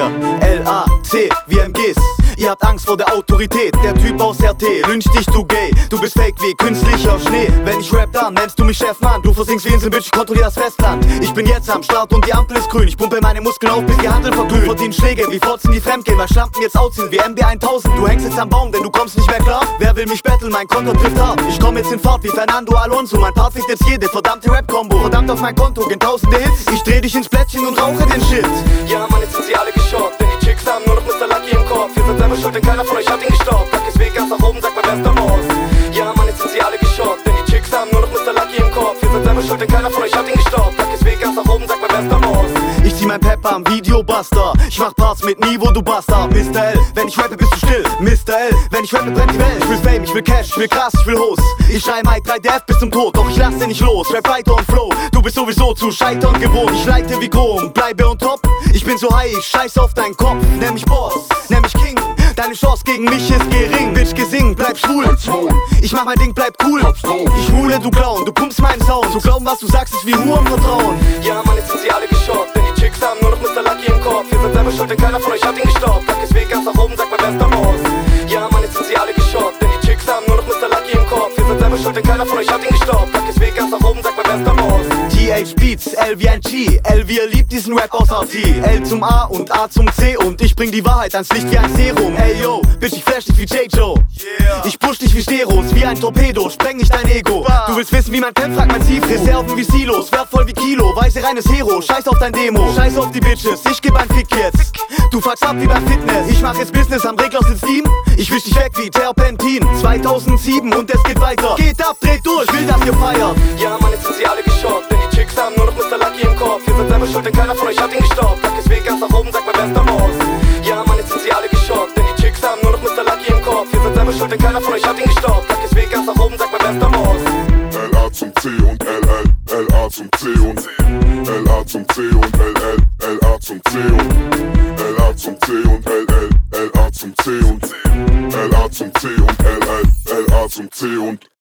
L-A-C wie MGs. Ihr habt Angst vor der Autorität, der Typ aus RT lyncht dich, du gay. Du bist fake wie künstlicher Schnee. Wenn ich rap, dann nennst du mich Chefmann. Du versinkst wie Inseln, Bitch, ich kontrollier das Festland. Ich bin jetzt am Start und die Ampel ist grün. Ich pumpe meine Muskeln auf, bis die Handel verglüht. Du verdienst Schläge wie Fotzen, die fremdgehen, weil Schlampen jetzt ausziehen wie MB1000. Du hängst jetzt am Baum, denn du kommst nicht mehr klar. Wer will mich battlen, mein Konto trifft hart. Ich komm jetzt in Fahrt wie Fernando Alonso. Mein Part fickt jetzt jede verdammte Rap-Kombo. Verdammt auf mein Konto gehen tausende Hits. Ich dreh dich ins Plättchen und rauche den Shit. Ja Mann, jetzt sind sie alle geschockt, denn die Chicks haben nur noch Mr. Lucky im Kopf. Ihr seid selber schuld, denn keiner von euch hat ihn gestoppt. Kack ist Weg ganz nach oben, sagt mein bester Boss. Ja Mann, jetzt sind sie alle geschockt, denn die Chicks haben nur noch Mr. Lucky im Kopf. Ihr seid selber schuld, denn keiner von euch hat ihn gestoppt. Kack ist Weg ganz nach oben, sagt mein bester Boss. Ich zieh mein Pepper am Videobuster. Ich mach Parts mit Niveau, du Bastard. Mr. L, wenn ich rappe, bist du still. Mr. L, wenn ich rappe, brennt die Welt. Ich will Fame, ich will Cash, ich will Krass, ich will Host. Ich schrei Mike 3DF bis zum Tod, doch ich lass den nicht los. Rap weiter und Flow, du bist sowieso zu scheitern gewohnt. Ich leite wie Chrom, bleibe on top. Ich bin so high, ich scheiß auf deinen Kopf. Nenn mich Boss, nenn mich King. Deine Chance gegen mich ist gering. Bitch, gesingen, bleib schwul. Ich mach mein Ding, bleib cool. Ich hule, du Clown, du pumpst meinen Sound. Zu glauben, was du sagst, ist wie Hurenvertrauen. Ja Mann, jetzt sind sie alle geschockt, denn die Chicks haben nur noch Mr. Lucky im Kopf. Ihr seid selber schuld, denn keiner von euch hat ihn gestoppt. Kack ist Weg ganz nach oben, sagt mein bester Boss. Ja Mann, jetzt sind sie alle geschockt, denn die Chicks haben nur noch Mr. Lucky im Kopf. Ihr seid selber schuld, denn keiner von euch hat ihn gestoppt. Kack ist Weg ganz nach oben, sagt mein bester Boss. TH Beats, L wie ein G. L wie ihr liebt diesen Rap aus RT. L zum A und A zum C und ich bring die Wahrheit ans Licht wie ein Serum. Ey yo, Bitch, ich flash dich wie J-Joe. Ich push dich wie Steros, wie ein Torpedo, spreng nicht dein Ego. Du willst wissen, wie mein Pep fragt mein Ziel. Reserven wie Silos, wertvoll wie Kilo. Weise reines Hero, scheiß auf dein Demo. Scheiß auf die Bitches, ich geb ein Fick jetzt. Du fuckst ab wie beim Fitness. Ich mach jetzt Business am Regler sitzt Steam. Ich wisch dich weg wie Terpentin. 2007 und es geht weiter. Geht ab, dreht durch, will, dass ihr feiert. Ja Mann, jetzt sind sie alle geschockt, denn die Chicks haben nur noch Mr. Lucky im Kopf. Ihr seid selber schuld, denn keiner von euch hat ihn gestoppt. Kack ist Weg ganz nach oben, sagt mein bester Boss. Ja Mann, jetzt sind sie alle geschockt, denn die Chicks haben nur noch Mr. Lucky im Kopf. Ihr seid selber schuld, denn keiner von euch hat ihn gestoppt. Kack ist Weg ganz nach oben, sagt mein bester Boss. L-A zum C und L-L, L-A zum C und L-A zum C und L-L, L-A zum C und L-A zum C und L-L, L-A zum C und L-A zum C und L-L, L-A zum C und